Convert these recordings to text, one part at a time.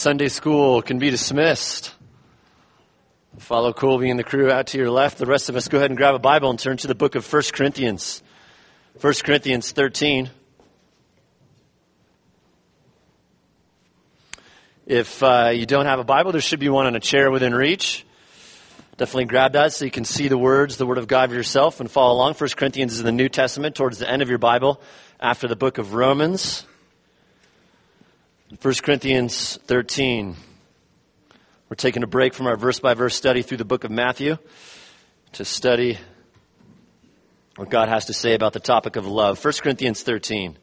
Sunday school can be dismissed. Follow Colby and the crew out to your left. The rest of us go ahead and grab a Bible and turn to the book of 1 Corinthians. 1 Corinthians 13. If you don't have a Bible, there should be one on a chair within reach. Definitely grab that so you can see the words, the Word of God for yourself and follow along. 1 Corinthians is in the New Testament towards the end of your Bible after the book of Romans. 1 Corinthians 13. We're taking a break from our verse-by-verse study through the book of Matthew to study what God has to say about the topic of love. 1 Corinthians 13.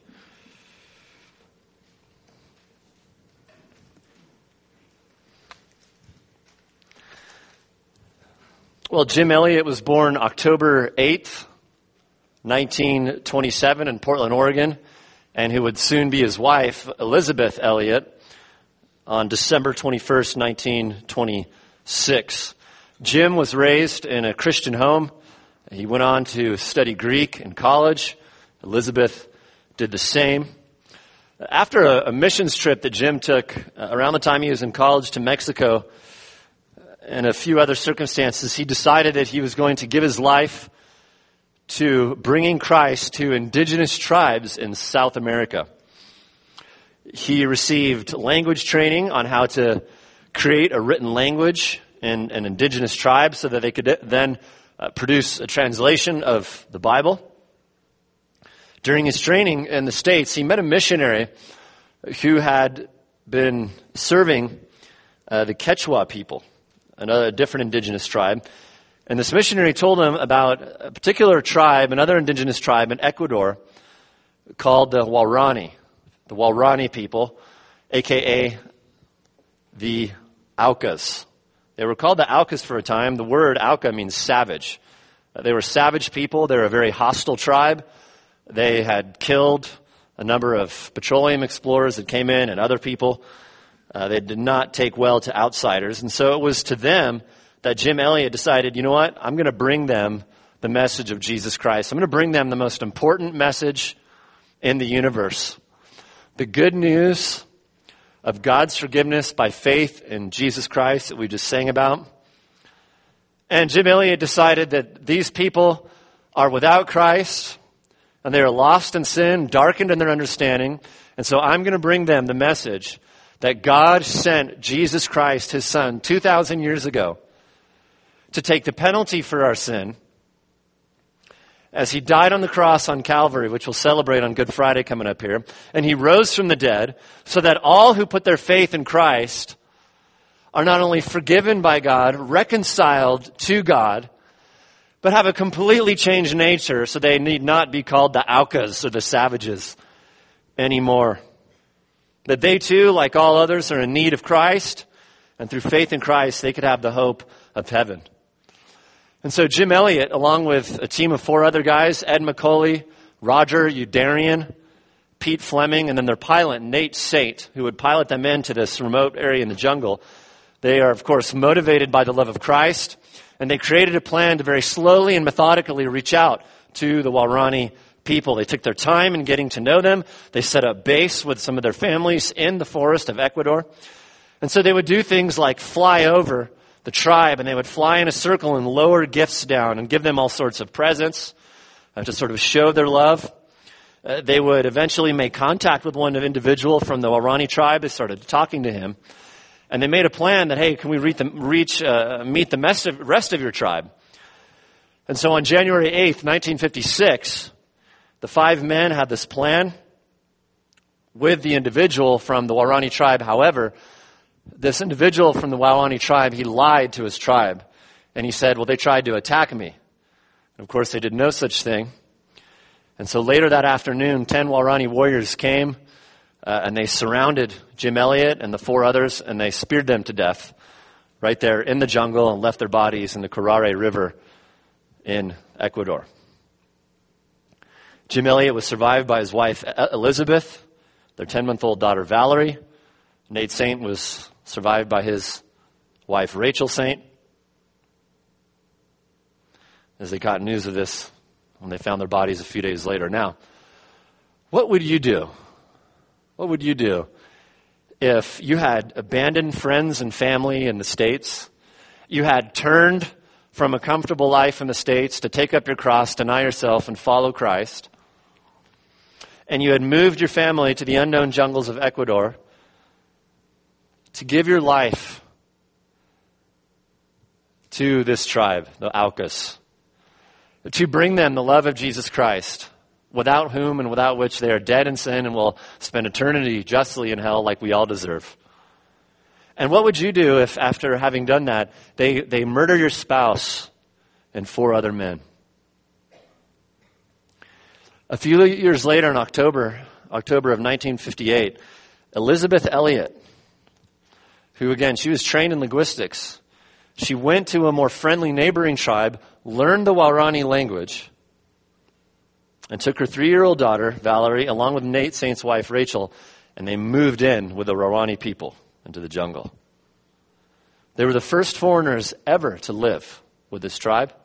Well, Jim Elliot was born October 8th, 1927 in Portland, Oregon, and who would soon be his wife, Elizabeth Elliot, on December 21st, 1926. Jim was raised in a Christian home. He went on to study Greek in college. Elizabeth did the same. After a missions trip that Jim took around the time he was in college to Mexico and a few other circumstances, he decided that he was going to give his life to bringing Christ to indigenous tribes in South America. He received language training on how to create a written language in an indigenous tribe so that they could then produce a translation of the Bible. During his training in the States, he met a missionary who had been serving the Quechua people, a different indigenous tribe. And this missionary told him about a particular tribe, another indigenous tribe in Ecuador called the Waorani. The Waorani people, a.k.a. the Aucas. They were called the Aucas for a time. The word Auca means savage. They were savage people. They were a very hostile tribe. They had killed a number of petroleum explorers that came in and other people. They did not take well to outsiders. And so it was to them that Jim Elliot decided, you know what, I'm going to bring them the message of Jesus Christ. I'm going to bring them the most important message in the universe. The good news of God's forgiveness by faith in Jesus Christ that we just sang about. And Jim Elliot decided that these people are without Christ and they are lost in sin, darkened in their understanding. And so I'm going to bring them the message that God sent Jesus Christ, his son, 2,000 years ago to take the penalty for our sin as he died on the cross on Calvary, which we'll celebrate on Good Friday coming up here. And he rose from the dead so that all who put their faith in Christ are not only forgiven by God, reconciled to God, but have a completely changed nature so they need not be called the Aucas or the savages anymore. That they too, like all others, are in need of Christ, and through faith in Christ, they could have the hope of heaven. And so Jim Elliot, along with a team of 4 other guys, Ed McCauley, Roger Udarian, Pete Fleming, and then their pilot, Nate Sate, who would pilot them into this remote area in the jungle. They are, of course, motivated by the love of Christ, and they created a plan to very slowly and methodically reach out to the Waorani people. They took their time in getting to know them. They set up base with some of their families in the forest of Ecuador. And so they would do things like fly over the tribe, and they would fly in a circle and lower gifts down and give them all sorts of presents to sort of show their love. They would eventually make contact with one individual from the Waorani tribe. They started talking to him. And they made a plan that, hey, can we meet the rest of your tribe? And so on January 8th, 1956, the 5 men had this plan with the individual from the Waorani tribe. However, this individual from the Waorani tribe, he lied to his tribe. And he said, well, they tried to attack me. And of course, they did no such thing. And so later that afternoon, 10 Waorani warriors came and they surrounded Jim Elliot and the 4 others, and they speared them to death right there in the jungle and left their bodies in the Curare River in Ecuador. Jim Elliot was survived by his wife Elizabeth, their 10-month-old daughter Valerie. Nate Saint was survived by his wife Rachel Saint. As they got news of this when they found their bodies a few days later. Now, what would you do? What would you do if you had abandoned friends and family in the States, you had turned from a comfortable life in the States to take up your cross, deny yourself, and follow Christ, and you had moved your family to the unknown jungles of Ecuador to give your life to this tribe, the Aucas, to bring them the love of Jesus Christ, without whom and without which they are dead in sin and will spend eternity justly in hell like we all deserve. And what would you do if, after having done that, they murder your spouse and 4 other men? A few years later, in October of 1958, Elizabeth Elliot, who again, she was trained in linguistics, she went to a more friendly neighboring tribe, learned the Waorani language, and took her 3-year-old daughter, Valerie, along with Nate Saint's wife, Rachel, and they moved in with the Waorani people into the jungle. They were the first foreigners ever to live with this tribe.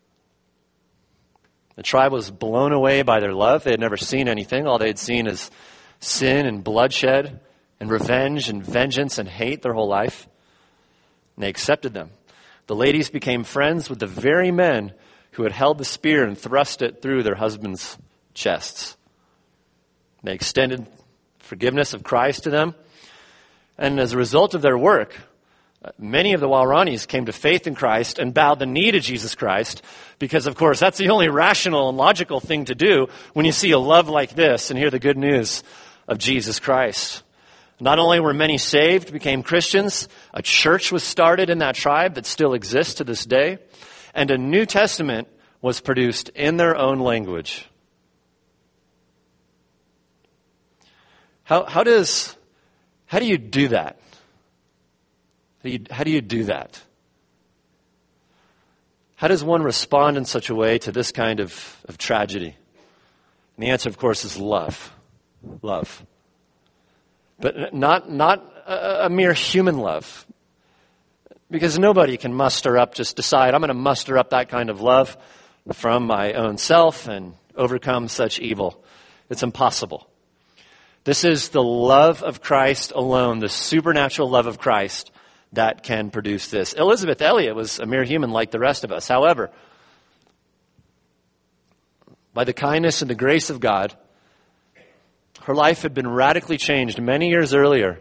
The tribe was blown away by their love. They had never seen anything. All they had seen is sin and bloodshed and revenge and vengeance and hate their whole life. And they accepted them. The ladies became friends with the very men who had held the spear and thrust it through their husbands' chests. They extended forgiveness of Christ to them. And as a result of their work, many of the Waoranis came to faith in Christ and bowed the knee to Jesus Christ because, of course, that's the only rational and logical thing to do when you see a love like this and hear the good news of Jesus Christ. Not only were many saved, became Christians, a church was started in that tribe that still exists to this day, and a New Testament was produced in their own language. How do you do that? How do you do that? How does one respond in such a way to this kind of tragedy? And the answer, of course, is love. Love. But not a mere human love. Because nobody can just decide, I'm going to muster up that kind of love from my own self and overcome such evil. It's impossible. This is the love of Christ alone, the supernatural love of Christ, that can produce this. Elizabeth Elliot was a mere human like the rest of us. However, by the kindness and the grace of God, her life had been radically changed many years earlier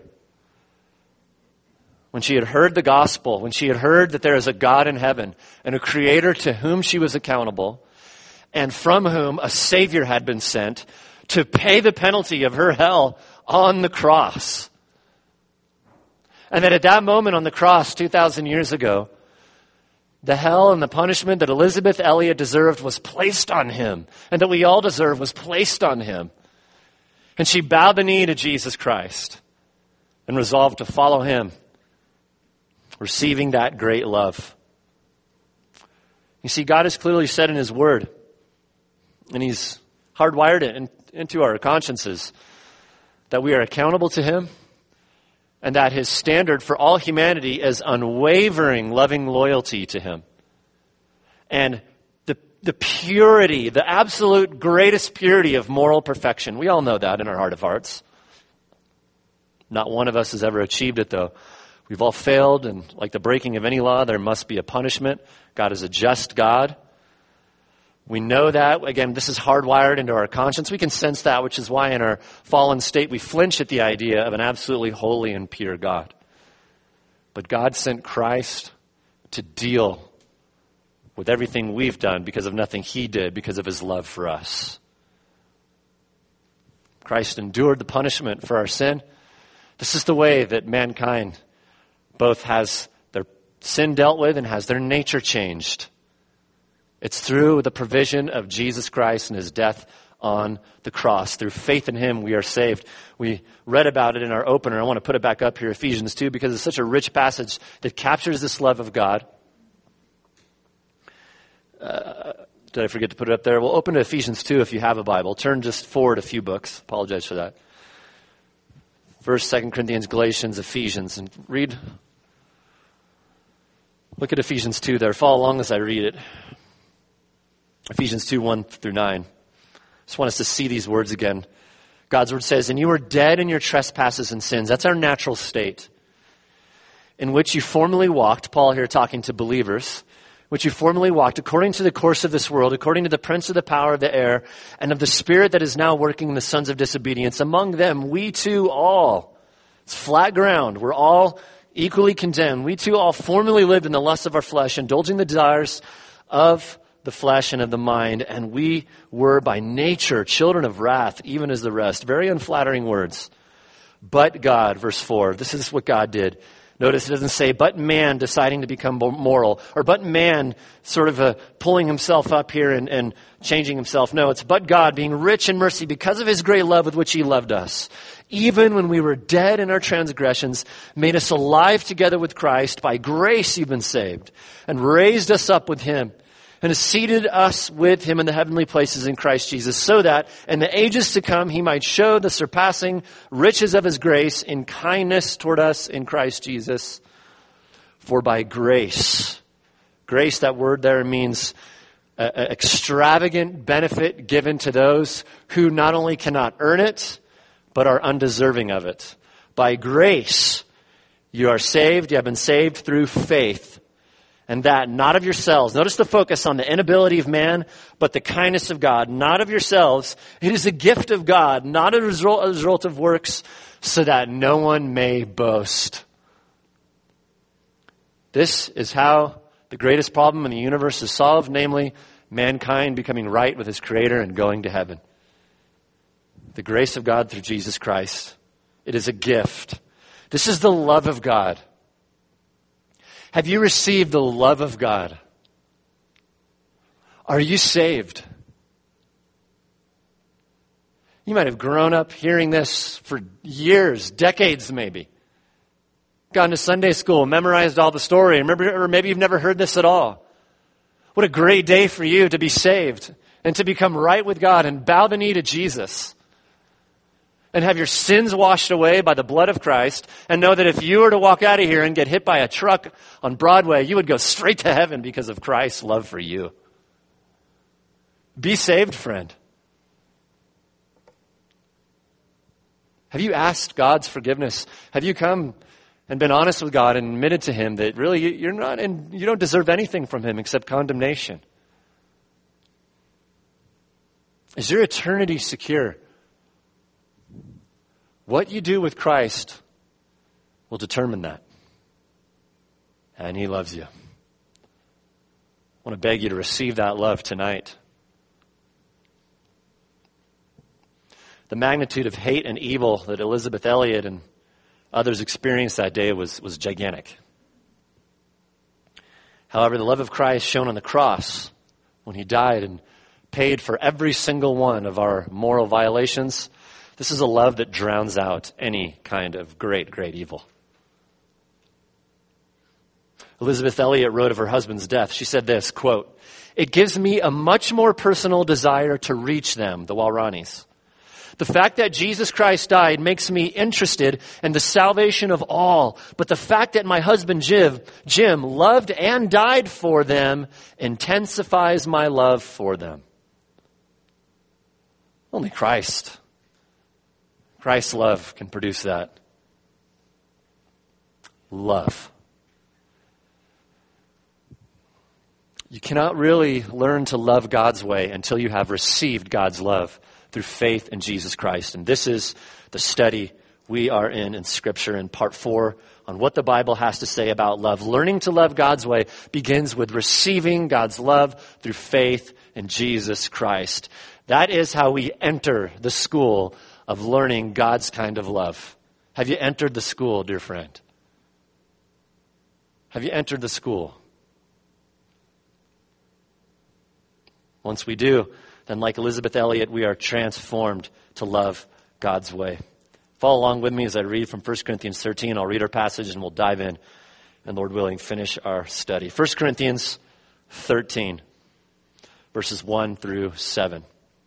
when she had heard the gospel, when she had heard that there is a God in heaven and a creator to whom she was accountable and from whom a Savior had been sent to pay the penalty of her hell on the cross. And that at that moment on the cross 2,000 years ago, the hell and the punishment that Elizabeth Elliot deserved was placed on him, and that we all deserve was placed on him. And she bowed the knee to Jesus Christ and resolved to follow him, receiving that great love. You see, God has clearly said in his word, and he's hardwired it into our consciences, that we are accountable to him, and that his standard for all humanity is unwavering, loving loyalty to him. And the purity, the absolute greatest purity of moral perfection. We all know that in our heart of hearts. Not one of us has ever achieved it, though. We've all failed, and like the breaking of any law, there must be a punishment. God is a just God. We know that. Again, this is hardwired into our conscience. We can sense that, which is why in our fallen state we flinch at the idea of an absolutely holy and pure God. But God sent Christ to deal with everything we've done because of nothing he did, because of his love for us. Christ endured the punishment for our sin. This is the way that mankind both has their sin dealt with and has their nature changed. It's through the provision of Jesus Christ and his death on the cross. Through faith in him, we are saved. We read about it in our opener. I want to put it back up here, Ephesians 2, because it's such a rich passage that captures this love of God. Did I forget to put it up there? We'll open to Ephesians 2 if you have a Bible. Turn just forward a few books. Apologize for that. 1st, 2nd Corinthians, Galatians, Ephesians. And look at Ephesians 2 there. Follow along as I read it. Ephesians 2, 1 through 9. Just want us to see these words again. God's word says, and you were dead in your trespasses and sins. That's our natural state. In which you formerly walked, Paul here talking to believers, which you formerly walked according to the course of this world, according to the prince of the power of the air, and of the spirit that is now working in the sons of disobedience. Among them, we too all, it's flat ground, we're all equally condemned. We too all formerly lived in the lusts of our flesh, indulging the desires of the flesh and of the mind, and we were by nature children of wrath, even as the rest. Very unflattering words. But God, verse 4, this is what God did. Notice it doesn't say, but man deciding to become moral, or but man sort of pulling himself up here and changing himself. No, it's but God being rich in mercy because of his great love with which he loved us. Even when we were dead in our transgressions, made us alive together with Christ. By grace you've been saved, and raised us up with him, and has seated us with him in the heavenly places in Christ Jesus, so that in the ages to come he might show the surpassing riches of his grace in kindness toward us in Christ Jesus. For by grace, that word there means extravagant benefit given to those who not only cannot earn it, but are undeserving of it. By grace, you are saved, you have been saved through faith. And that not of yourselves. Notice the focus on the inability of man, but the kindness of God. Not of yourselves. It is a gift of God, not a result of works, so that no one may boast. This is how the greatest problem in the universe is solved, namely mankind becoming right with his Creator and going to heaven. The grace of God through Jesus Christ. It is a gift. This is the love of God. Have you received the love of God? Are you saved? You might have grown up hearing this for years, decades maybe. Gone to Sunday school, memorized all the story, or maybe you've never heard this at all. What a great day for you to be saved and to become right with God and bow the knee to Jesus. And have your sins washed away by the blood of Christ, and know that if you were to walk out of here and get hit by a truck on Broadway, you would go straight to heaven because of Christ's love for you. Be saved, friend. Have you asked God's forgiveness? Have you come and been honest with God and admitted to him that really you don't deserve anything from him except condemnation? Is your eternity secure? What you do with Christ will determine that. And he loves you. I want to beg you to receive that love tonight. The magnitude of hate and evil that Elisabeth Elliot and others experienced that day was gigantic. However, the love of Christ shown on the cross when he died and paid for every single one of our moral violations, this is a love that drowns out any kind of great, great evil. Elisabeth Elliot wrote of her husband's death. She said this, quote, "It gives me a much more personal desire to reach them," the Walranis. "The fact that Jesus Christ died makes me interested in the salvation of all. But the fact that my husband Jim loved and died for them intensifies my love for them." Only Christ's love can produce that. Love. You cannot really learn to love God's way until you have received God's love through faith in Jesus Christ. And this is the study we are in Scripture in part 4 on what the Bible has to say about love. Learning to love God's way begins with receiving God's love through faith in Jesus Christ. That is how we enter the school of learning God's kind of love. Have you entered the school, dear friend? Have you entered the school? Once we do, then like Elisabeth Elliot, we are transformed to love God's way. Follow along with me as I read from 1 Corinthians 13. I'll read our passage and we'll dive in and, Lord willing, finish our study. 1 Corinthians 13, verses 1 through 7.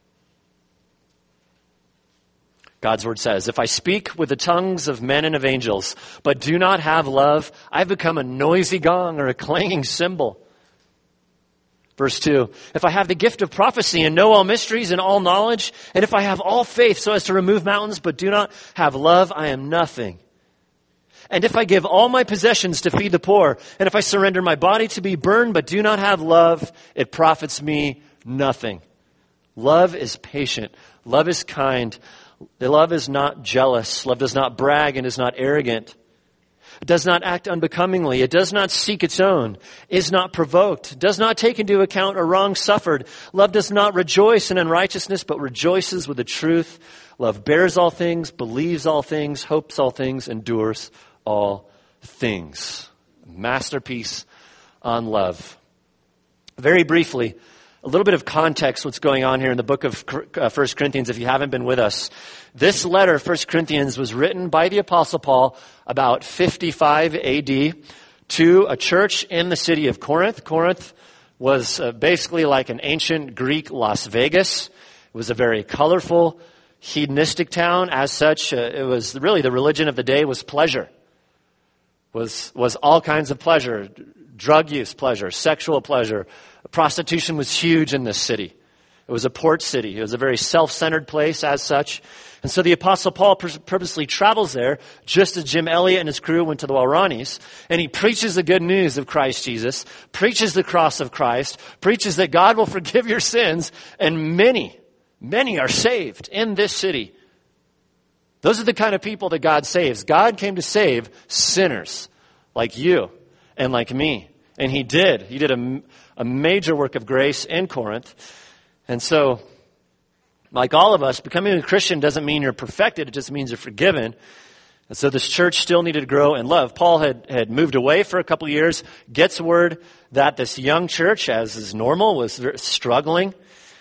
God's word says, "If I speak with the tongues of men and of angels, but do not have love, I've become a noisy gong or a clanging cymbal. Verse 2, if I have the gift of prophecy and know all mysteries and all knowledge, and if I have all faith so as to remove mountains but do not have love, I am nothing. And if I give all my possessions to feed the poor, and if I surrender my body to be burned but do not have love, it profits me nothing. Love is patient. Love is kind. Love is not jealous. Love does not brag and is not arrogant. It does not act unbecomingly. It does not seek its own, is not provoked, does not take into account a wrong suffered. Love does not rejoice in unrighteousness, but rejoices with the truth. Love bears all things, believes all things, hopes all things, endures all things. Masterpiece on love. Very briefly, a little bit of context what's going on here in the book of 1 Corinthians if you haven't been with us. This letter, 1 Corinthians, was written by the Apostle Paul about 55 AD to a church in the city of Corinth. Corinth was basically like an ancient Greek Las Vegas. It was a very colorful, hedonistic town. As such, it was really the religion of the day was pleasure. Was all kinds of pleasure, drug use pleasure, sexual pleasure. Prostitution was huge in this city. It was a port city. It was a very self-centered place as such. And so the Apostle Paul purposely travels there, just as Jim Elliot and his crew went to the Wauranis, and he preaches the good news of Christ Jesus, preaches the cross of Christ, preaches that God will forgive your sins, and many are saved in this city. Those are the kind of people that God saves. God came to save sinners like you and like me. And he did. He did a major work of grace in Corinth. And so, like all of us, becoming a Christian doesn't mean you're perfected. It just means you're forgiven. And so this church still needed to grow in love. Paul had moved away for a couple of years, gets word that this young church, as is normal, was struggling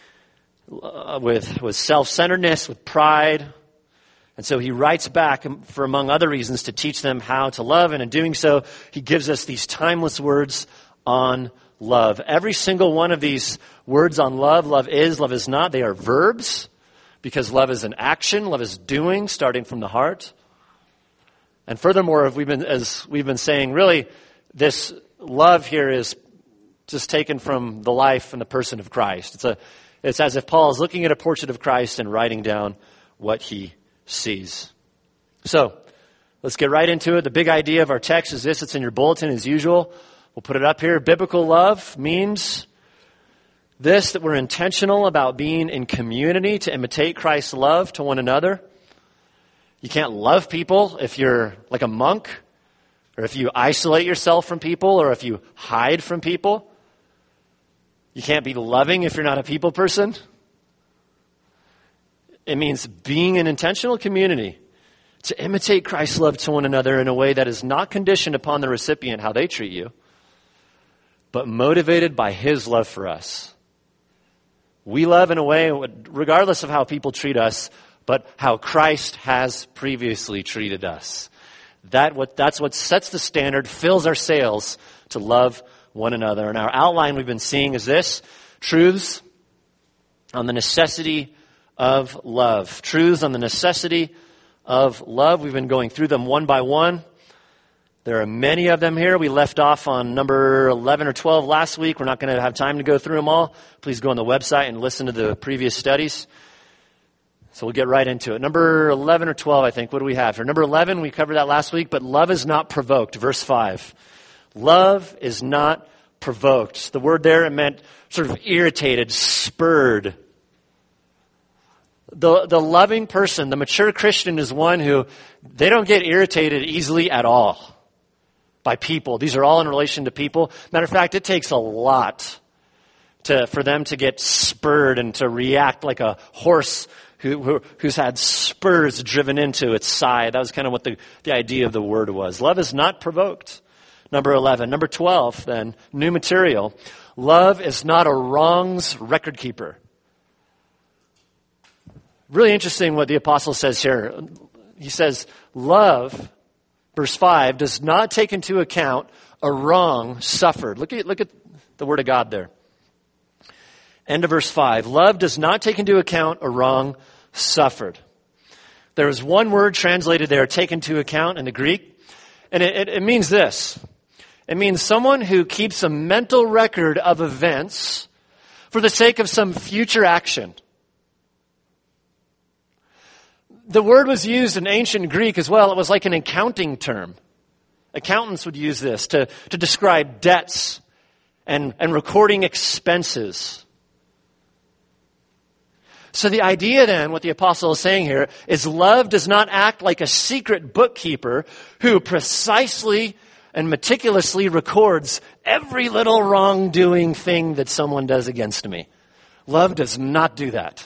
with self-centeredness, with pride. And so he writes back for, among other reasons, to teach them how to love. And in doing so, he gives us these timeless words on love. Every single one of these words on love is not, they are verbs, because love is an action, love is doing, starting from the heart. And furthermore, as we've been saying, really, this love here is just taken from the life and the person of Christ. It's as if Paul is looking at a portrait of Christ and writing down what he sees. So, let's get right into it. The big idea of our text is this. It's in your bulletin as usual. We'll put it up here. Biblical love means this, that we're intentional about being in community to imitate Christ's love to one another. You can't love people if you're like a monk, or if you isolate yourself from people, or if you hide from people. You can't be loving if you're not a people person. It means being an intentional community to imitate Christ's love to one another in a way that is not conditioned upon the recipient, how they treat you, but motivated by his love for us. We love in a way, regardless of how people treat us, but how Christ has previously treated us. That's what sets the standard, fills our sails to love one another. And our outline we've been seeing is this: truths on the necessity of love. Truths on the necessity of love. We've been going through them one by one. There are many of them here. We left off on number 11 or 12 last week. We're not going to have time to go through them all. Please go on the website and listen to the previous studies. So we'll get right into it. Number 11 or 12, I think. What do we have here? Number 11, we covered that last week, but love is not provoked. Verse 5. Love is not provoked. The word there, it meant sort of irritated, spurred. The loving person, the mature Christian, is one who, they don't get irritated easily at all by people. These are all in relation to people. Matter of fact, it takes a lot for them to get spurred and to react like a horse who's had spurs driven into its side. That was kind of what the idea of the word was. Love is not provoked. Number 11. Number 12, then, new material. Love is not a wrongs record keeper. Really interesting what the apostle says here. He says, love, verse 5, does not take into account a wrong suffered. Look at the word of God there. End of verse 5. Love does not take into account a wrong suffered. There is one word translated there, take into account in the Greek, and it means this. It means someone who keeps a mental record of events for the sake of some future action. The word was used in ancient Greek as well. It was like an accounting term. Accountants would use this to describe debts and recording expenses. So the idea then, what the apostle is saying here, is love does not act like a secret bookkeeper who precisely and meticulously records every little wrongdoing thing that someone does against me. Love does not do that.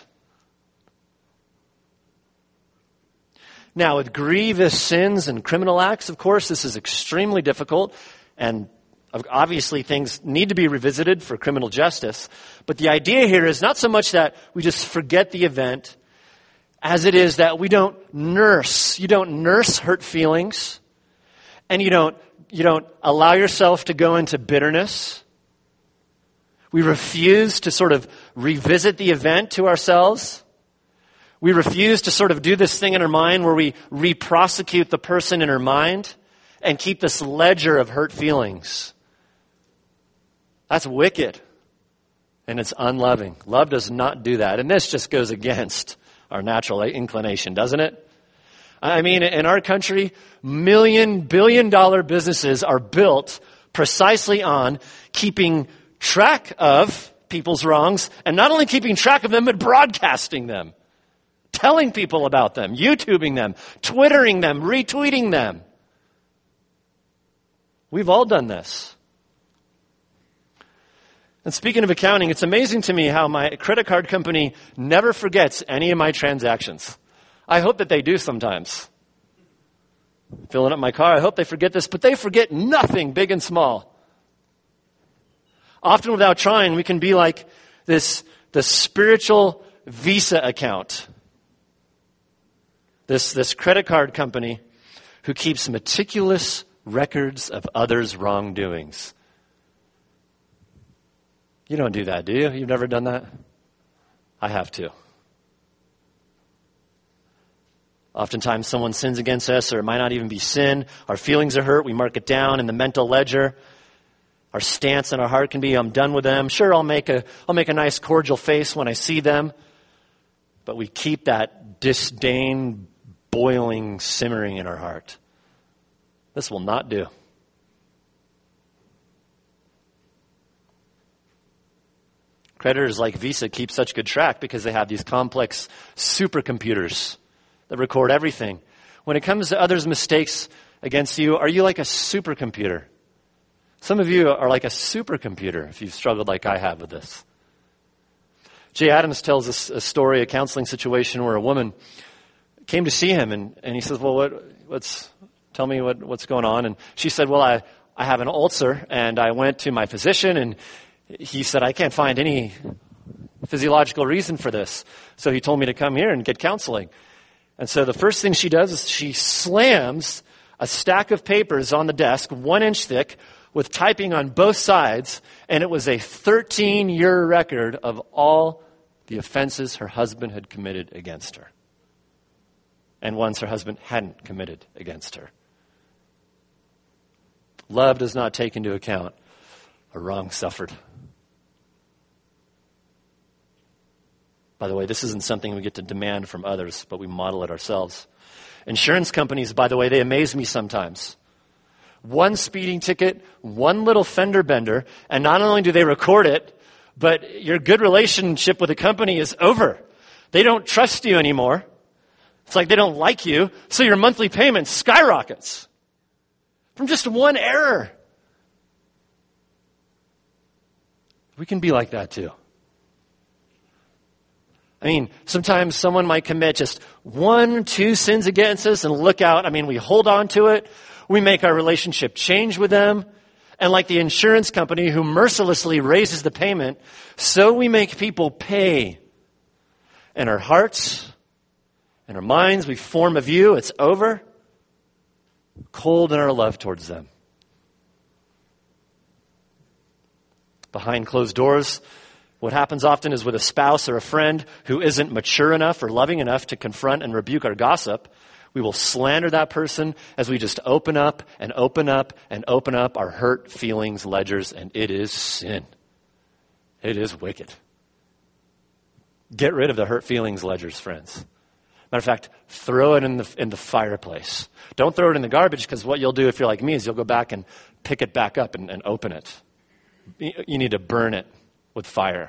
Now, with grievous sins and criminal acts, of course, this is extremely difficult, and obviously things need to be revisited for criminal justice. But the idea here is not so much that we just forget the event, as it is that we don't nurse. You don't nurse hurt feelings, and you don't allow yourself to go into bitterness. We refuse to sort of revisit the event to ourselves. We refuse to sort of do this thing in our mind where we re-prosecute the person in our mind and keep this ledger of hurt feelings. That's wicked. And it's unloving. Love does not do that. And this just goes against our natural inclination, doesn't it? I mean, in our country, billion-dollar businesses are built precisely on keeping track of people's wrongs, and not only keeping track of them, but broadcasting them. Telling people about them, YouTubing them, Twittering them, retweeting them. We've all done this. And speaking of accounting, it's amazing to me how my credit card company never forgets any of my transactions. I hope that they do sometimes. Filling up my car, I hope they forget this, but they forget nothing, big and small. Often without trying, we can be like the spiritual Visa account. This credit card company who keeps meticulous records of others' wrongdoings. You don't do that, do you? You've never done that? I have to. Oftentimes someone sins against us, or it might not even be sin. Our feelings are hurt. We mark it down in the mental ledger. Our stance in our heart can be, I'm done with them. Sure, I'll make a nice cordial face when I see them. But we keep that disdain boiling, simmering in our heart. This will not do. Creditors like Visa keep such good track because they have these complex supercomputers that record everything. When it comes to others' mistakes against you, are you like a supercomputer? Some of you are like a supercomputer if you've struggled like I have with this. Jay Adams tells us a story, a counseling situation where a woman came to see him and he says, well, tell me what's going on. And she said, well, I have an ulcer and I went to my physician and he said, I can't find any physiological reason for this. So he told me to come here and get counseling. And so the first thing she does is she slams a stack of papers on the desk, 1 inch thick, with typing on both sides. And it was a 13-year record of all the offenses her husband had committed against her. And ones her husband hadn't committed against her. Love does not take into account a wrong suffered. By the way, this isn't something we get to demand from others, but we model it ourselves. Insurance companies, by the way, they amaze me sometimes. One speeding ticket, one little fender bender, and not only do they record it, but your good relationship with the company is over. They don't trust you anymore. It's like they don't like you, so your monthly payment skyrockets from just one error. We can be like that too. I mean, sometimes someone might commit just 1, 2 sins against us and look out. I mean, we hold on to it. We make our relationship change with them. And like the insurance company who mercilessly raises the payment, so we make people pay. In our hearts, in our minds, we form a view. It's over. Cold in our love towards them. Behind closed doors, what happens often is with a spouse or a friend who isn't mature enough or loving enough to confront and rebuke our gossip, we will slander that person as we just open up and open up and open up our hurt feelings ledgers, and it is sin. It is wicked. Get rid of the hurt feelings ledgers, friends. Matter of fact, throw it in the fireplace. Don't throw it in the garbage, because what you'll do if you're like me is you'll go back and pick it back up and open it. You need to burn it with fire.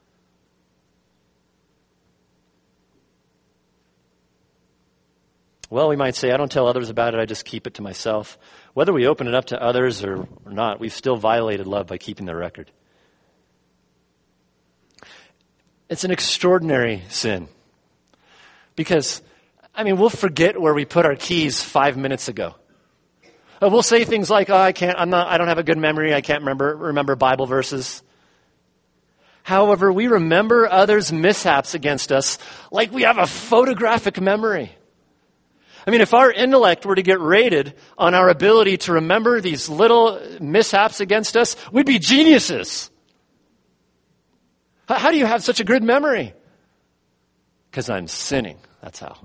Well, we might say, I don't tell others about it, I just keep it to myself. Whether we open it up to others or not, we've still violated love by keeping the record. It's an extraordinary sin. Because, we'll forget where we put our keys 5 minutes ago. We'll say things like, I don't have a good memory, I can't remember Bible verses. However, we remember others' mishaps against us like we have a photographic memory. If our intellect were to get rated on our ability to remember these little mishaps against us, we'd be geniuses. How do you have such a good memory? Because I'm sinning. That's how.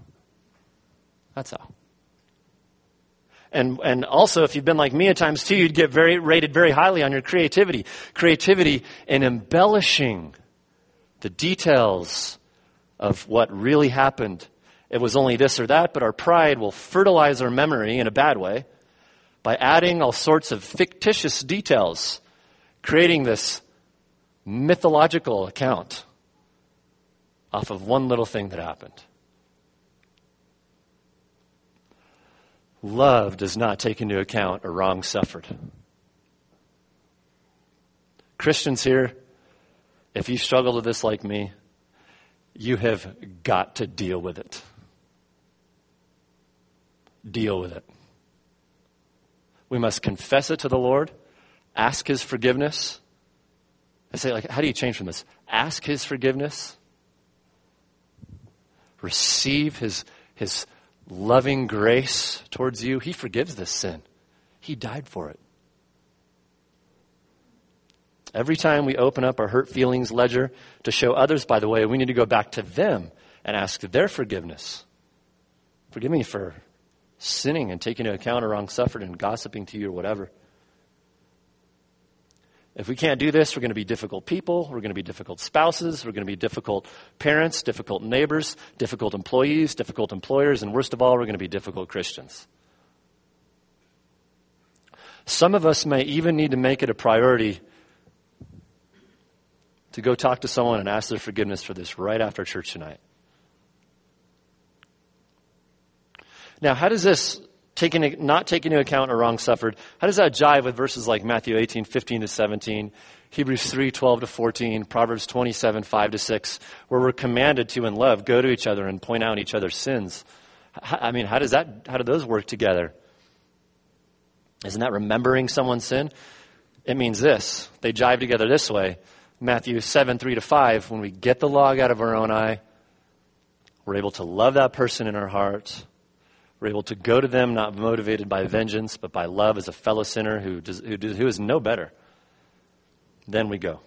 And also, if you've been like me at times too, you'd get rated very highly on your creativity. Creativity in embellishing the details of what really happened. It was only this or that, but our pride will fertilize our memory in a bad way by adding all sorts of fictitious details, creating this mythological account off of one little thing that happened. Love does not take into account a wrong suffered. Christians here, if you struggle with this like me, you have got to deal with it. Deal with it. We must confess it to the Lord, ask His forgiveness. I say, how do you change from this? Ask His forgiveness. Receive His loving grace towards you. He forgives this sin. He died for it. Every time we open up our hurt feelings ledger to show others, by the way, we need to go back to them and ask their forgiveness. Forgive me for sinning and taking into account a wrong suffered and gossiping to you or whatever. If we can't do this, we're going to be difficult people, we're going to be difficult spouses, we're going to be difficult parents, difficult neighbors, difficult employees, difficult employers, and worst of all, we're going to be difficult Christians. Some of us may even need to make it a priority to go talk to someone and ask their forgiveness for this right after church tonight. Now, how does this, not taking into account a wrong suffered, how does that jive with verses like Matthew 18:15-17, Hebrews 3:12-14, Proverbs 27:5-6, where we're commanded to, in love, go to each other and point out each other's sins? How do those work together? Isn't that remembering someone's sin? It means this. They jive together this way. Matthew 7:3-5, when we get the log out of our own eye, we're able to love that person in our heart. We're able to go to them not motivated by vengeance, but by love as a fellow sinner who is no better. Then we go.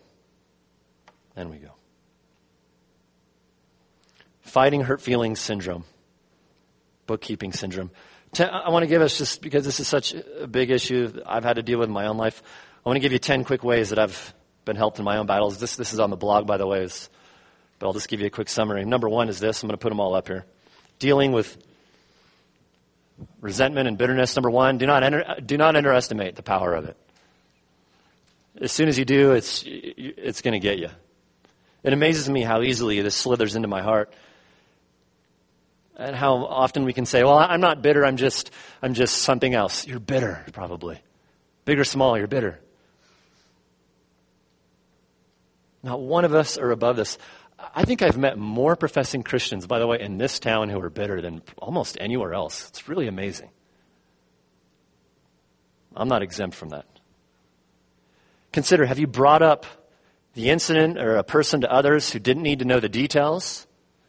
Fighting hurt feelings syndrome. Bookkeeping syndrome. I want to give us, just because this is such a big issue that I've had to deal with in my own life, I want to give you 10 quick ways that I've been helped in my own battles. This is on the blog, by the way, but I'll just give you a quick summary. Number one is this. I'm going to put them all up here. Dealing with resentment and bitterness. Number one, do not underestimate the power of it. As soon as you do, it's going to get you. It amazes me how easily this slithers into my heart, and how often we can say, "Well, I'm not bitter. I'm just something else." You're bitter, probably. Big or small, you're bitter. Not one of us are above this. I think I've met more professing Christians, by the way, in this town who are bitter than almost anywhere else. It's really amazing. I'm not exempt from that. Consider, have you brought up the incident or a person to others who didn't need to know the details?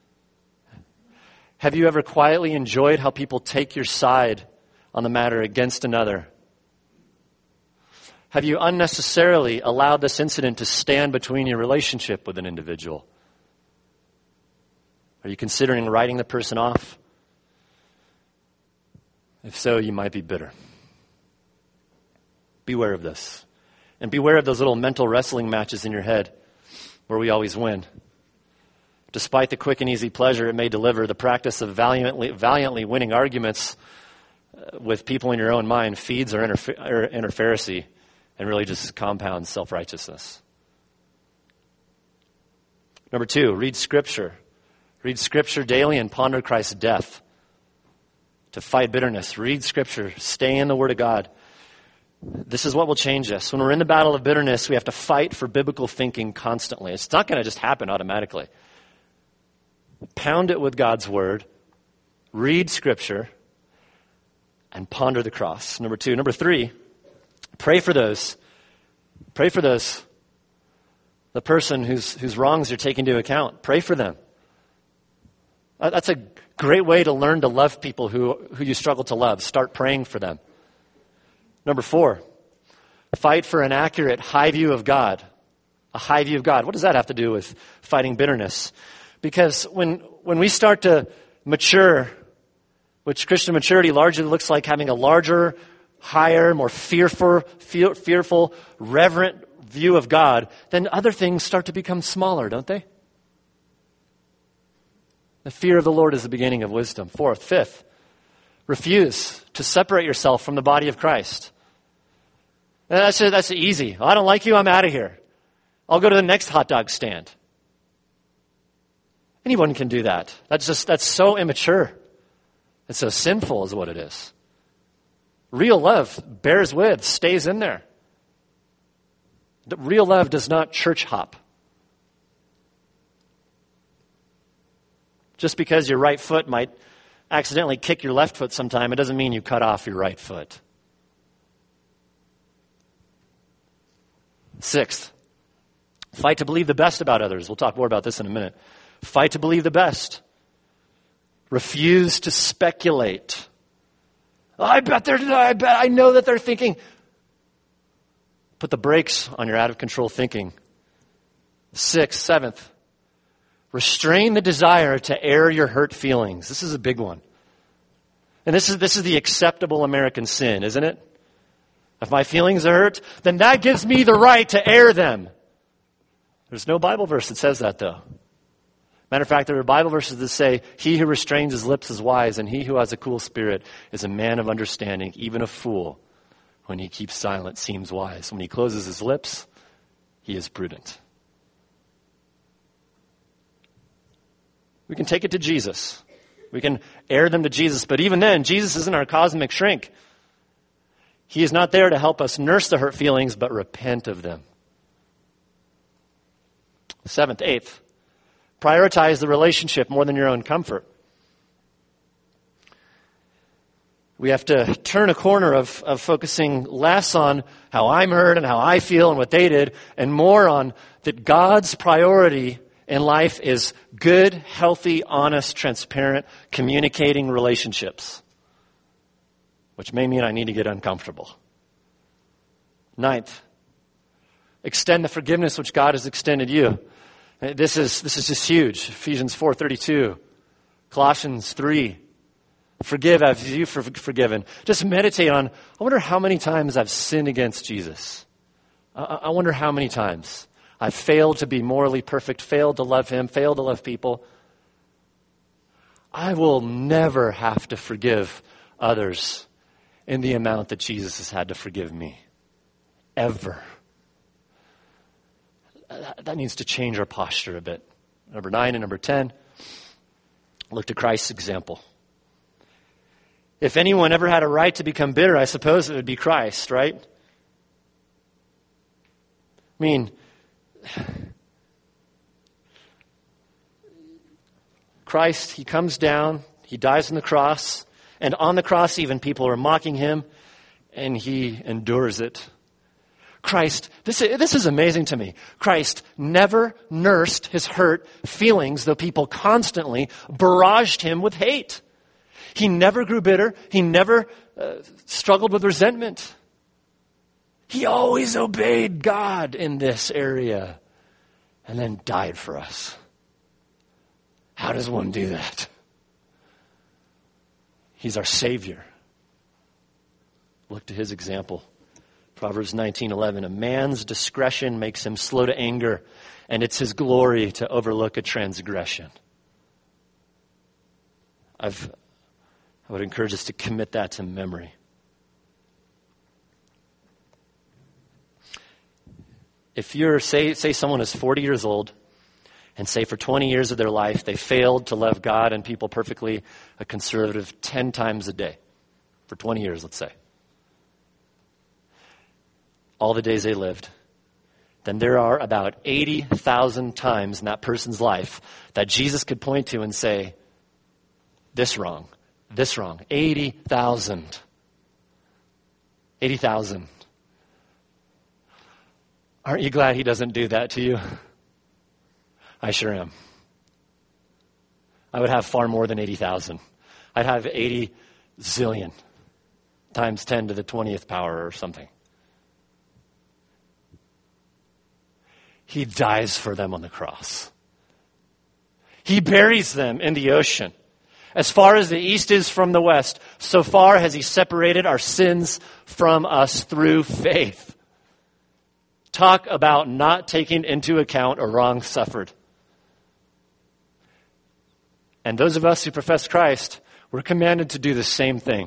Have you ever quietly enjoyed how people take your side on the matter against another? Have you unnecessarily allowed this incident to stand between your relationship with an individual? Are you considering writing the person off? If so, you might be bitter. Beware of this. And beware of those little mental wrestling matches in your head where we always win. Despite the quick and easy pleasure it may deliver, the practice of valiantly winning arguments with people in your own mind feeds our inner Pharisee and really just compounds self-righteousness. Number 2, read Scripture. Read Scripture daily and ponder Christ's death. To fight bitterness, read Scripture, stay in the Word of God. This is what will change us. When we're in the battle of bitterness, we have to fight for biblical thinking constantly. It's not going to just happen automatically. Pound it with God's Word, read Scripture, and ponder the cross. Number 2. Number 3, pray for those. Pray for those. The person whose wrongs you're taking into account. Pray for them. That's a great way to learn to love people who you struggle to love. Start praying for them. Number 4, fight for an accurate high view of God. A high view of God. What does that have to do with fighting bitterness? Because when we start to mature, which Christian maturity largely looks like having a larger, higher, more fearful, reverent view of God, then other things start to become smaller, don't they? The fear of the Lord is the beginning of wisdom. 4th, 5th, refuse to separate yourself from the body of Christ. And that's easy. I don't like you, I'm out of here. I'll go to the next hot dog stand. Anyone can do that. That's so immature. It's so sinful is what it is. Real love bears with, stays in there. Real love does not church hop. Just because your right foot might accidentally kick your left foot sometime, it doesn't mean you cut off your right foot. 6th, fight to believe the best about others. We'll talk more about this in a minute. Fight to believe the best. Refuse to speculate. I know that they're thinking. Put the brakes on your out-of-control thinking. 6th, 7th, restrain the desire to air your hurt feelings. This is a big one. And this is the acceptable American sin, isn't it? If my feelings are hurt, then that gives me the right to air them. There's no Bible verse that says that, though. Matter of fact, there are Bible verses that say, he who restrains his lips is wise, and he who has a cool spirit is a man of understanding. Even a fool, when he keeps silent, seems wise. When he closes his lips, he is prudent. We can take it to Jesus. We can air them to Jesus. But even then, Jesus isn't our cosmic shrink. He is not there to help us nurse the hurt feelings, but repent of them. 7th, 8th, prioritize the relationship more than your own comfort. We have to turn a corner of focusing less on how I'm hurt and how I feel and what they did, and more on that God's priority in life is good, healthy, honest, transparent, communicating relationships. Which may mean I need to get uncomfortable. 9th, extend the forgiveness which God has extended you. This is just huge. Ephesians 4:32, Colossians 3, forgive as you've forgiven. Just meditate on, I wonder how many times I've sinned against Jesus. I wonder how many times I've failed to be morally perfect, failed to love him, failed to love people. I will never have to forgive others in the amount that Jesus has had to forgive me. Ever. That needs to change our posture a bit. Number 9 and number 10, look to Christ's example. If anyone ever had a right to become bitter, I suppose it would be Christ, right? I mean, Christ, he comes down, he dies on the cross, and on the cross even people are mocking him, and he endures it. Christ, this is amazing to me. Christ never nursed his hurt feelings, though people constantly barraged him with hate. He never grew bitter. He never struggled with resentment. He always obeyed God in this area and then died for us. How does one do that? He's our Savior. Look to his example. Proverbs 19:11, a man's discretion makes him slow to anger, and it's his glory to overlook a transgression. I would encourage us to commit that to memory. If you're, say someone is 40 years old, and say for 20 years of their life, they failed to love God and people perfectly, a conservative 10 times a day. For 20 years, let's say. All the days they lived. Then there are about 80,000 times in that person's life that Jesus could point to and say, this wrong, this wrong. 80,000. 80,000. Aren't you glad he doesn't do that to you? I sure am. I would have far more than 80,000. I'd have 80 zillion times 10 to the 20th power or something. He dies for them on the cross. He buries them in the ocean. As far as the east is from the west, so far has he separated our sins from us through faith. Talk about not taking into account a wrong suffered. And those of us who profess Christ, we're commanded to do the same thing.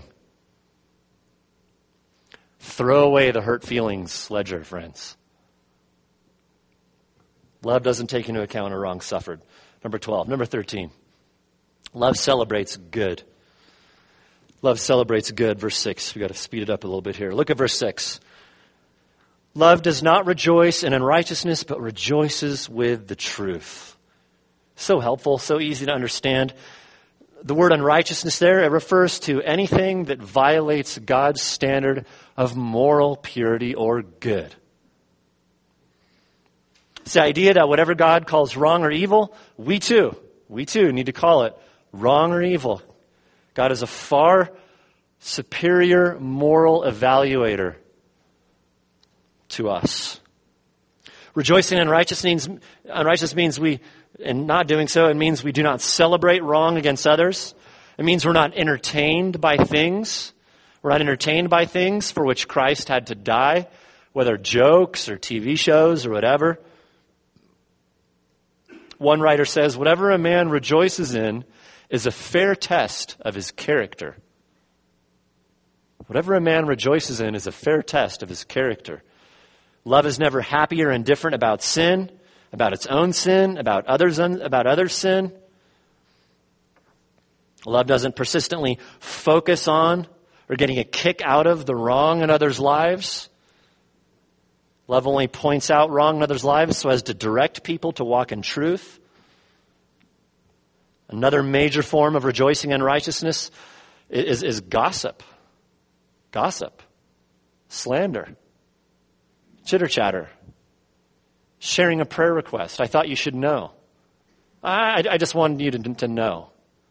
Throw away the hurt feelings ledger, friends. Love doesn't take into account a wrong suffered. Number 12. Number 13. Love celebrates good. Love celebrates good. Verse 6. We've got to speed it up a little bit here. Look at verse 6. Love does not rejoice in unrighteousness, but rejoices with the truth. So helpful, so easy to understand. The word unrighteousness there, it refers to anything that violates God's standard of moral purity or good. It's the idea that whatever God calls wrong or evil, we too need to call it wrong or evil. God is a far superior moral evaluator to us. Rejoicing in unrighteous means we, in not doing so, it means we do not celebrate wrong against others. It means we're not entertained by things. We're not entertained by things for which Christ had to die, whether jokes or TV shows or whatever. One writer says, whatever a man rejoices in is a fair test of his character. Whatever a man rejoices in is a fair test of his character. Love is never happy or indifferent about sin, about its own sin, about others' sin. Love doesn't persistently focus on or getting a kick out of the wrong in others' lives. Love only points out wrong in others' lives so as to direct people to walk in truth. Another major form of rejoicing in righteousness is gossip. Gossip. Slander. Chitter-chatter. Sharing a prayer request. I thought you should know. I just wanted you to know.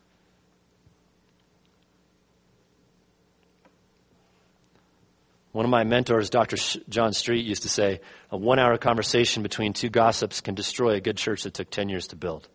One of my mentors, Dr. John Street, used to say, a 1-hour conversation between two gossips can destroy a good church that took 10 years to build.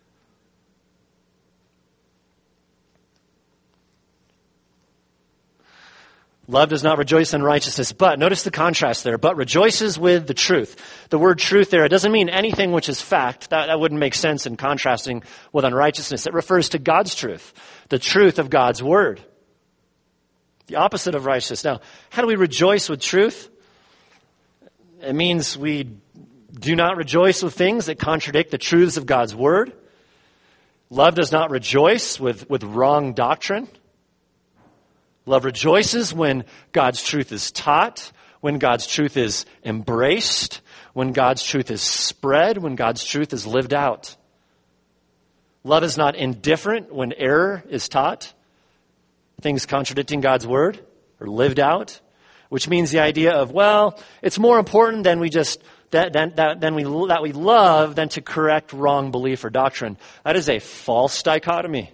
Love does not rejoice in righteousness, but, notice the contrast there, but rejoices with the truth. The word truth there, it doesn't mean anything which is fact. That wouldn't make sense in contrasting with unrighteousness. It refers to God's truth, the truth of God's word. The opposite of righteousness. Now, how do we rejoice with truth? It means we do not rejoice with things that contradict the truths of God's word. Love does not rejoice with wrong doctrine. Love rejoices when God's truth is taught, when God's truth is embraced, when God's truth is spread, when God's truth is lived out. Love is not indifferent when error is taught, things contradicting God's word or lived out, which means the idea of, well, it's more important than we love than to correct wrong belief or doctrine. That is a false dichotomy.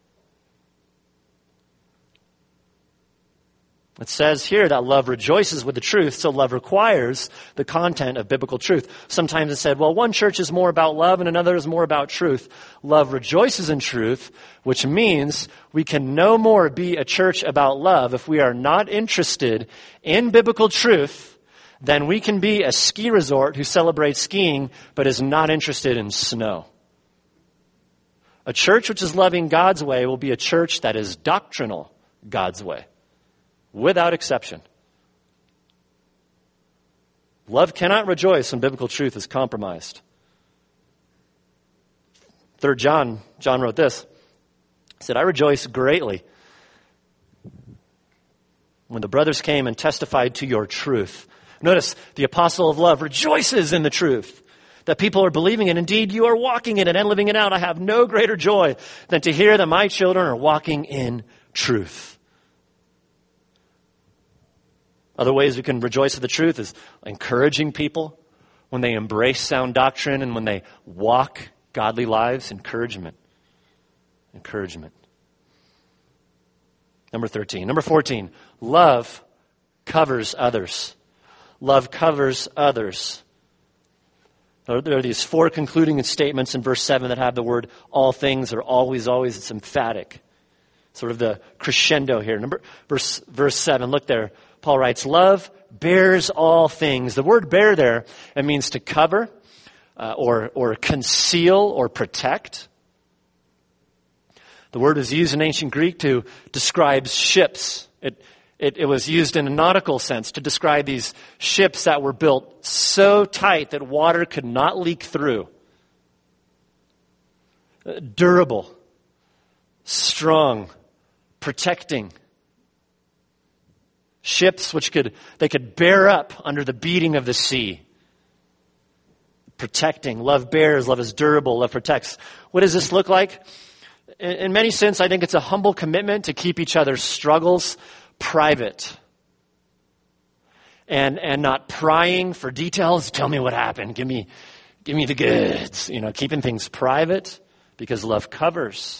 It says here that love rejoices with the truth, so love requires the content of biblical truth. Sometimes it's said, well, one church is more about love and another is more about truth. Love rejoices in truth, which means we can no more be a church about love if we are not interested in biblical truth then we can be a ski resort who celebrates skiing but is not interested in snow. A church which is loving God's way will be a church that is doctrinal God's way, without exception. Love cannot rejoice when biblical truth is compromised. 3 John wrote this. He said, I rejoice greatly when the brothers came and testified to your truth. Notice, the apostle of love rejoices in the truth that people are believing it. Indeed, you are walking in it and living it out. I have no greater joy than to hear that my children are walking in truth. Other ways we can rejoice in the truth is encouraging people when they embrace sound doctrine and when they walk godly lives. Encouragement. Number 13. Number 14. Love covers others. Love covers others. There are these 4 concluding statements in verse 7 that have the word all things or always. It's emphatic. Sort of the crescendo here. Verse 7, look there. Paul writes, love bears all things. The word bear there, it means to cover or conceal or protect. The word was used in ancient Greek to describe ships. It was used in a nautical sense to describe these ships that were built so tight that water could not leak through. Durable, strong, protecting. Ships which could bear up under the beating of the sea. Protecting. Love bears, love is durable, love protects. What does this look like? In many sense, I think it's a humble commitment to keep each other's struggles private. And not prying for details. Tell me what happened. Give me the goods. Keeping things private because love covers.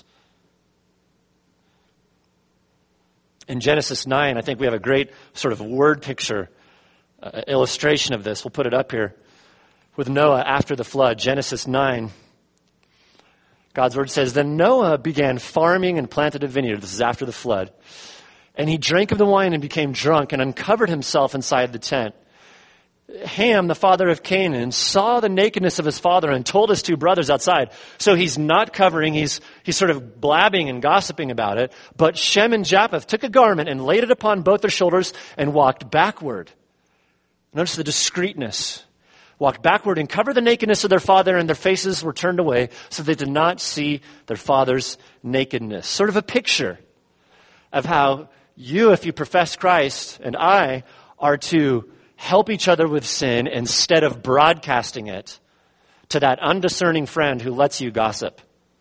In Genesis 9, I think we have a great sort of word picture, illustration of this. We'll put it up here. With Noah after the flood, Genesis 9. God's word says, then Noah began farming and planted a vineyard. This is after the flood. And he drank of the wine and became drunk and uncovered himself inside the tent. Ham, the father of Canaan, saw the nakedness of his father and told his 2 brothers outside. So he's not covering, he's sort of blabbing and gossiping about it. But Shem and Japheth took a garment and laid it upon both their shoulders and walked backward. Notice the discreetness. Walked backward and covered the nakedness of their father, and their faces were turned away so they did not see their father's nakedness. Sort of a picture of how you, if you profess Christ, and I, are to help each other with sin instead of broadcasting it to that undiscerning friend who lets you gossip.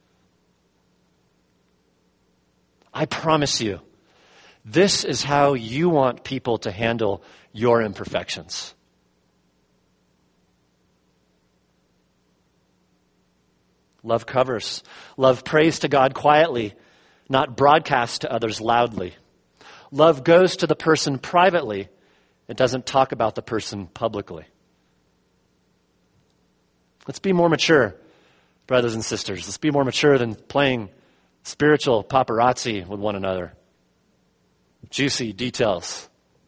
I promise you, this is how you want people to handle your imperfections. Love covers. Love prays to God quietly, not broadcast to others loudly. Love goes to the person privately. It doesn't talk about the person publicly. Let's be more mature, brothers and sisters. Let's be more mature than playing spiritual paparazzi with one another. Juicy details.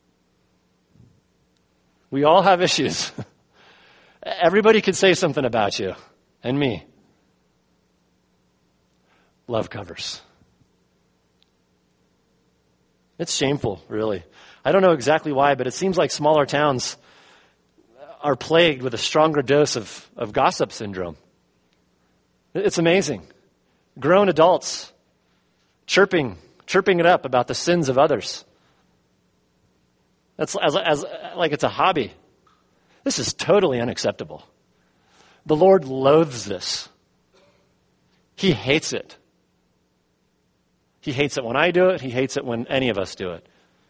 We all have issues. Everybody could say something about you and me. Love covers. It's shameful, really. I don't know exactly why, but it seems like smaller towns are plagued with a stronger dose of gossip syndrome. It's amazing. Grown adults chirping it up about the sins of others. That's as like it's a hobby. This is totally unacceptable. The Lord loathes this. He hates it. He hates it when I do it. He hates it when any of us do it.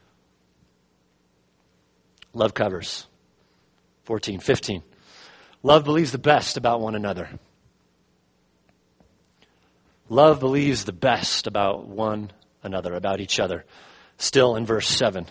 Love covers. 15. Love believes the best about one another. Love believes the best about one another, about each other. Still in verse 7.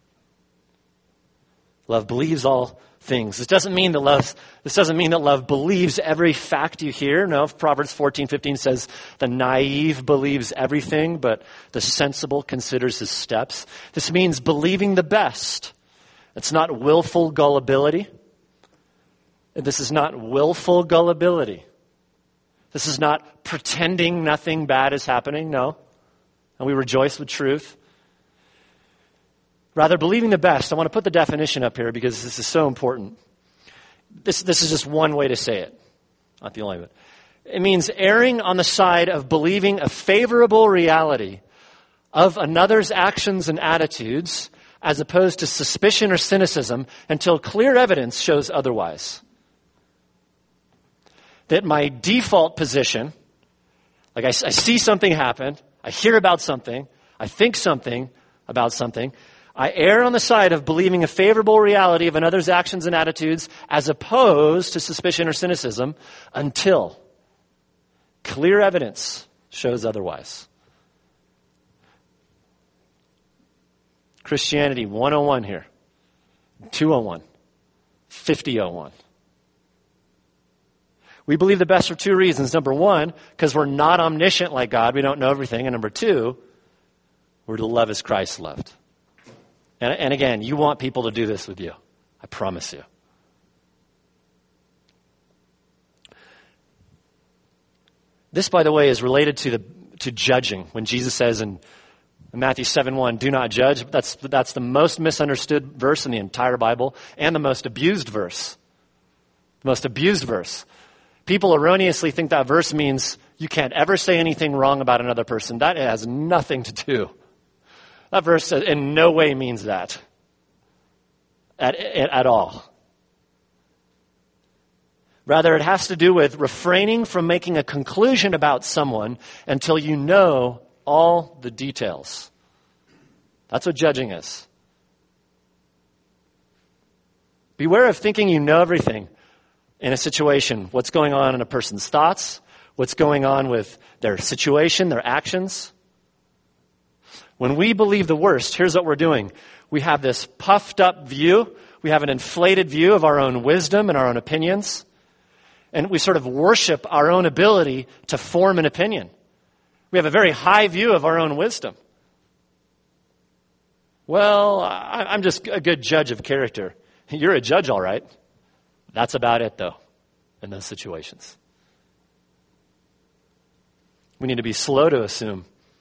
Love believes all things. This doesn't mean that love believes every fact you hear. No, Proverbs 14:15 says the naive believes everything, but the sensible considers his steps. This means believing the best. It's not willful gullibility. This is not willful gullibility. This is not pretending nothing bad is happening, no. And we rejoice with truth. Rather, believing the best. I want to put the definition up here because this is so important. This is just one way to say it. Not the only way. It means erring on the side of believing a favorable reality of another's actions and attitudes as opposed to suspicion or cynicism until clear evidence shows otherwise. That my default position, like I see something happen, I hear about something, I think something about something, I err on the side of believing a favorable reality of another's actions and attitudes as opposed to suspicion or cynicism until clear evidence shows otherwise. Christianity 101 here, 201, 5001. We believe the best for two reasons. Number one, because we're not omniscient like God. We don't know everything. And number two, we're to love as Christ loved. And again, you want people to do this with you. I promise you. This, by the way, is related to judging. When Jesus says in Matthew 7:1, do not judge. That's the most misunderstood verse in the entire Bible and the most abused verse. The most abused verse. People erroneously think that verse means you can't ever say anything wrong about another person. That has nothing to do. That verse in no way means that at all. Rather, it has to do with refraining from making a conclusion about someone until you know all the details. That's what judging is. Beware of thinking you know everything in a situation. What's going on in a person's thoughts, what's going on with their situation, their actions. When we believe the worst, here's what we're doing. We have this puffed up view. We have an inflated view of our own wisdom and our own opinions. And we sort of worship our own ability to form an opinion. We have a very high view of our own wisdom. Well, I'm just a good judge of character. You're a judge, all right. That's about it, though, in those situations. We need to be slow to assume.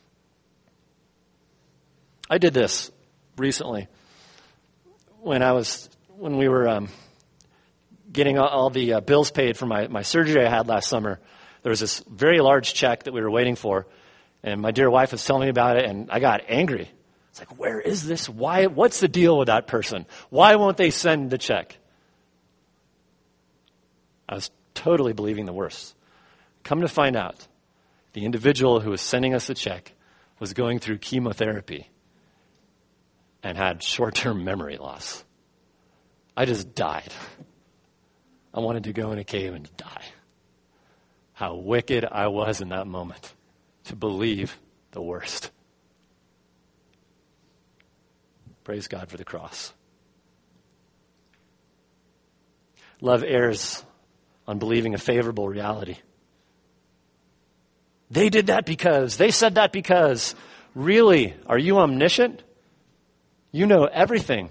I did this recently when we were getting all the bills paid for my surgery I had last summer. There was this very large check that we were waiting for, and my dear wife was telling me about it, and I got angry. It's like, where is this? Why? What's the deal with that person? Why won't they send the check? I was totally believing the worst. Come to find out, the individual who was sending us the check was going through chemotherapy and had short-term memory loss. I just died. I wanted to go in a cave and die. How wicked I was in that moment to believe the worst. Praise God for the cross. Love errs on believing a favorable reality. They did that because, they said that because. Really, are you omniscient? You know everything.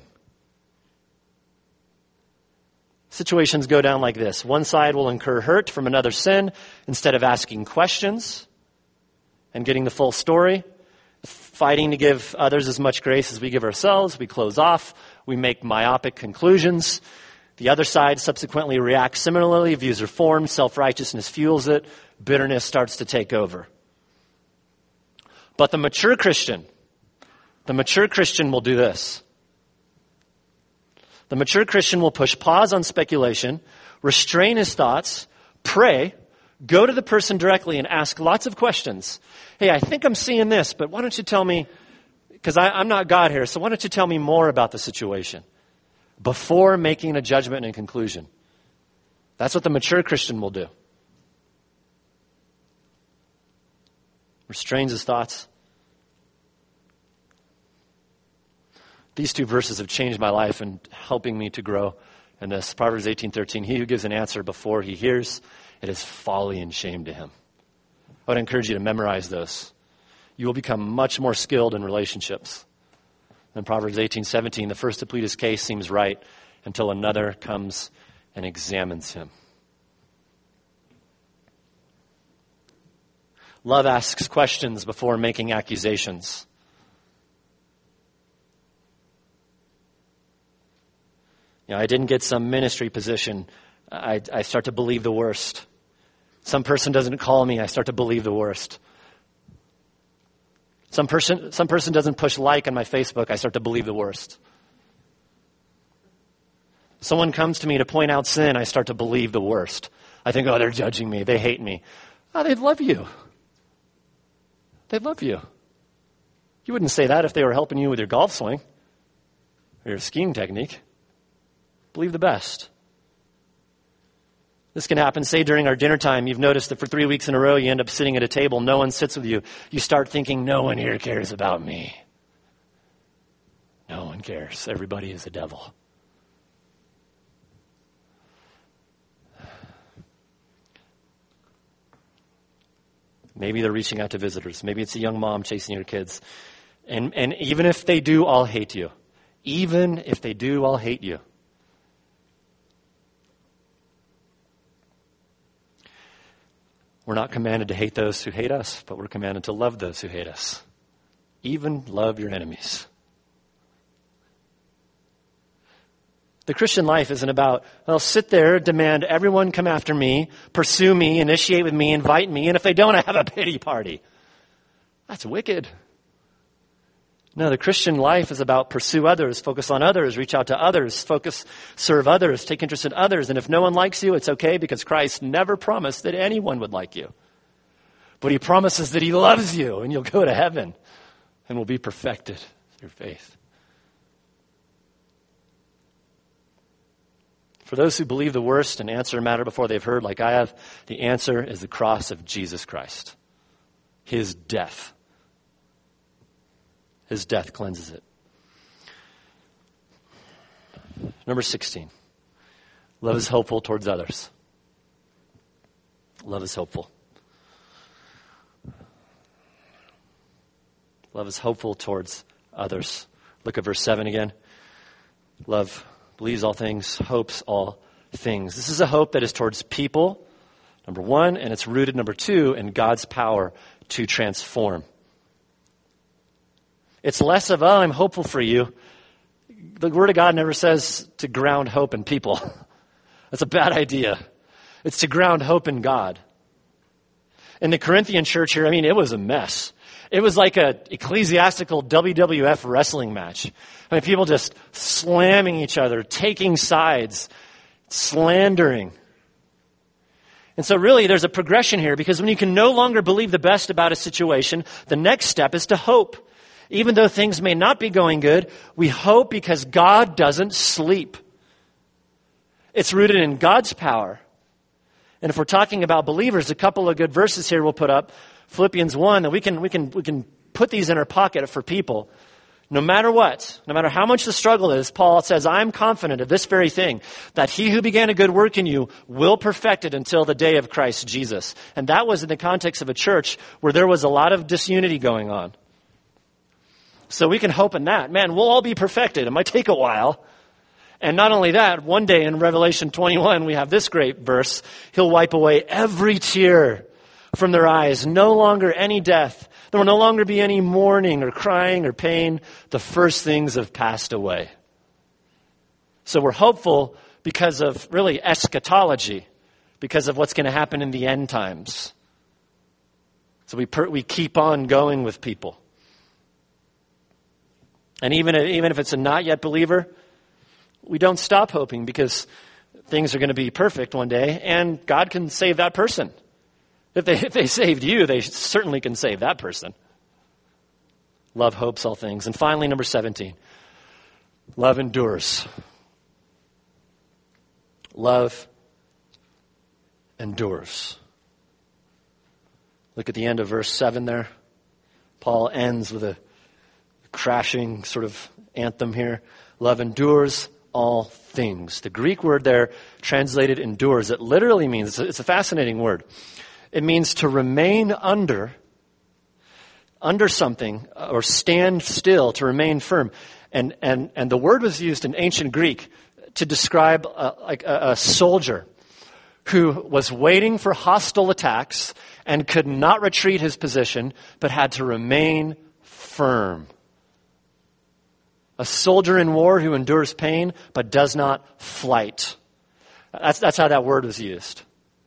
Situations go down like this. One side will incur hurt from another sin instead of asking questions and getting the full story. Fighting to give others as much grace as we give ourselves. We close off. We make myopic conclusions. The other side subsequently reacts similarly. Views are formed. Self-righteousness fuels it. Bitterness starts to take over. But the mature Christian will do this. The mature Christian will push pause on speculation, restrain his thoughts, pray, go to the person directly and ask lots of questions. Hey, I think I'm seeing this, but why don't you tell me, because I'm not God here, so why don't you tell me more about the situation before making a judgment and conclusion? That's what the mature Christian will do. Restrains his thoughts. These two verses have changed my life and helping me to grow in this. Proverbs 18:13, he who gives an answer before he hears, it is folly and shame to him. I would encourage you to memorize those. You will become much more skilled in relationships. In Proverbs 18:17, the first to plead his case seems right until another comes and examines him. Love asks questions before making accusations. I didn't get some ministry position. I start to believe the worst. Some person doesn't call me. I start to believe the worst. Some person doesn't push like on my Facebook. I start to believe the worst. Someone comes to me to point out sin. I start to believe the worst. I think, they're judging me. They hate me. They'd love you. They'd love you. You wouldn't say that if they were helping you with your golf swing or your skiing technique. Believe the best. This can happen, say, during our dinner time. You've noticed that for 3 weeks in a row, you end up sitting at a table. No one sits with you. You start thinking, no one here cares about me. No one cares. Everybody is a devil. Maybe they're reaching out to visitors. Maybe it's a young mom chasing your kids. And even if they do all hate you, even if they do all hate you, we're not commanded to hate those who hate us, but we're commanded to love those who hate us. Even love your enemies. The Christian life isn't about, sit there, demand everyone come after me, pursue me, initiate with me, invite me, and if they don't, I have a pity party. That's wicked. No, the Christian life is about pursue others, focus on others, reach out to others, serve others, take interest in others. And if no one likes you, it's okay because Christ never promised that anyone would like you. But he promises that he loves you and you'll go to heaven and will be perfected through faith. For those who believe the worst and answer a matter before they've heard, like I have, the answer is the cross of Jesus Christ. His death. His death cleanses it. Number 16. Love is hopeful towards others. Love is hopeful. Love is hopeful towards others. Look at verse 7 again. Love believes all things, hopes all things. This is a hope that is towards people, number one, and it's rooted, number two, in God's power to transform. It's less of, I'm hopeful for you. The Word of God never says to ground hope in people. That's a bad idea. It's to ground hope in God. In the Corinthian church here, it was a mess. It was like a ecclesiastical WWF wrestling match. People just slamming each other, taking sides, slandering. And so really there's a progression here because when you can no longer believe the best about a situation, the next step is to hope. Even though things may not be going good, we hope because God doesn't sleep. It's rooted in God's power. And if we're talking about believers, a couple of good verses here we'll put up. Philippians 1, that we can put these in our pocket for people. No matter what, no matter how much the struggle is, Paul says, I'm confident of this very thing, that he who began a good work in you will perfect it until the day of Christ Jesus. And that was in the context of a church where there was a lot of disunity going on. So we can hope in that. Man, we'll all be perfected. It might take a while. And not only that, one day in Revelation 21, we have this great verse. He'll wipe away every tear from their eyes. No longer any death. There will no longer be any mourning or crying or pain. The first things have passed away. So we're hopeful because of really eschatology, because of what's going to happen in the end times. So we keep on going with people. And even if it's a not yet believer, we don't stop hoping because things are going to be perfect one day and God can save that person. If they saved you, they certainly can save that person. Love hopes all things. And finally, number 17, love endures. Love endures. Look at the end of verse 7 there. Paul ends with a crashing sort of anthem here. Love endures all things. The Greek word there translated endures, it literally means, it's a fascinating word. It means to remain under something or stand still, to remain firm. And the word was used in ancient Greek to describe a soldier who was waiting for hostile attacks and could not retreat his position, but had to remain firm. A soldier in war who endures pain, but does not flight. That's how that word was used.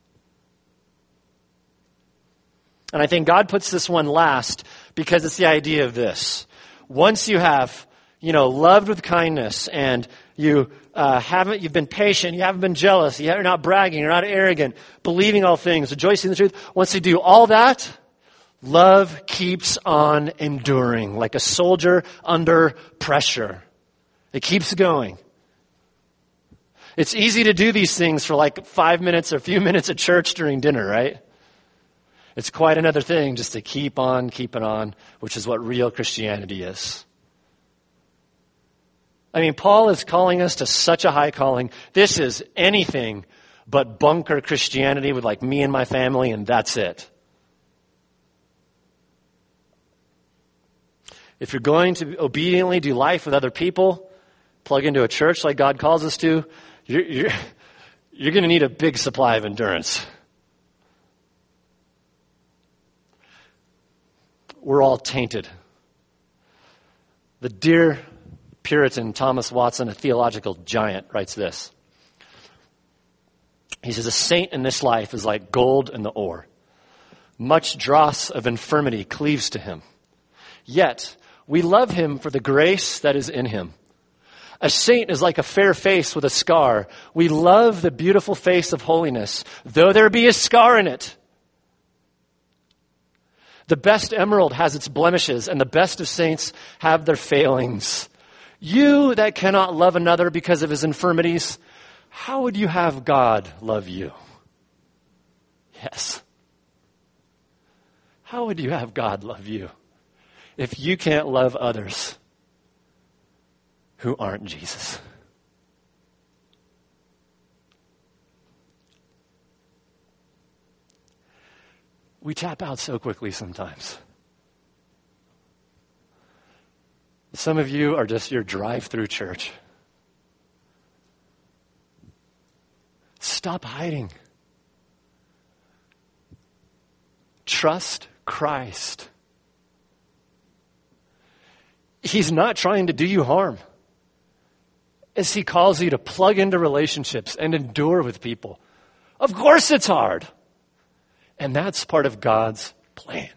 And I think God puts this one last because it's the idea of this. Once you have, loved with kindness and you've been patient, you haven't been jealous, you're not bragging, you're not arrogant, believing all things, rejoicing in the truth. Once you do all that, love keeps on enduring like a soldier under pressure. It keeps going. It's easy to do these things for like 5 minutes or a few minutes at church during dinner, right? It's quite another thing just to keep on keeping on, which is what real Christianity is. I mean, Paul is calling us to such a high calling. This is anything but bunker Christianity with like me and my family, and that's it. If you're going to obediently do life with other people, plug into a church like God calls us to, you're going to need a big supply of endurance. We're all tainted. The dear Puritan Thomas Watson, a theological giant, writes this. He says, a saint in this life is like gold in the ore. Much dross of infirmity cleaves to him. Yet, we love him for the grace that is in him. A saint is like a fair face with a scar. We love the beautiful face of holiness, though there be a scar in it. The best emerald has its blemishes, and the best of saints have their failings. You that cannot love another because of his infirmities, how would you have God love you? Yes. How would you have God love you if you can't love others who aren't Jesus? We tap out so quickly sometimes. Some of you are just your drive-through church. Stop hiding. Trust Christ. He's not trying to do you harm. As he calls you to plug into relationships and endure with people. Of course it's hard. And that's part of God's plan.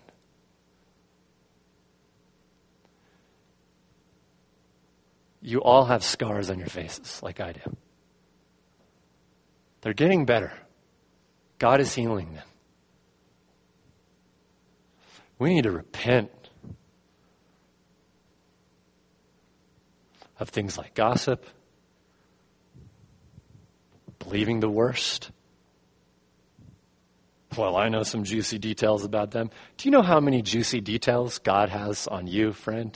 You all have scars on your faces, like I do. They're getting better. God is healing them. We need to repent of things like gossip, believing the worst. Well, I know some juicy details about them. Do you know how many juicy details God has on you, friend?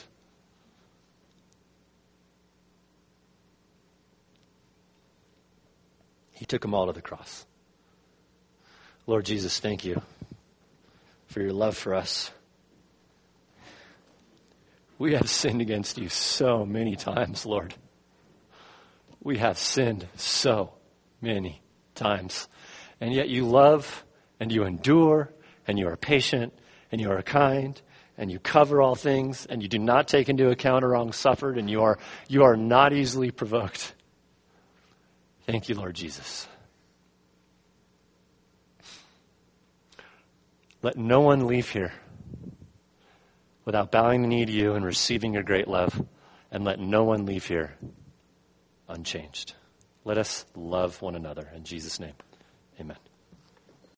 He took them all to the cross. Lord Jesus, thank you for your love for us. We have sinned against you so many times, Lord. We have sinned so many times. And yet you love and you endure and you are patient and you are kind and you cover all things and you do not take into account a wrong suffered and you are not easily provoked. Thank you, Lord Jesus. Let no one leave here without bowing the knee to you and receiving your great love. And let no one leave here unchanged. Let us love one another. In Jesus' name, amen.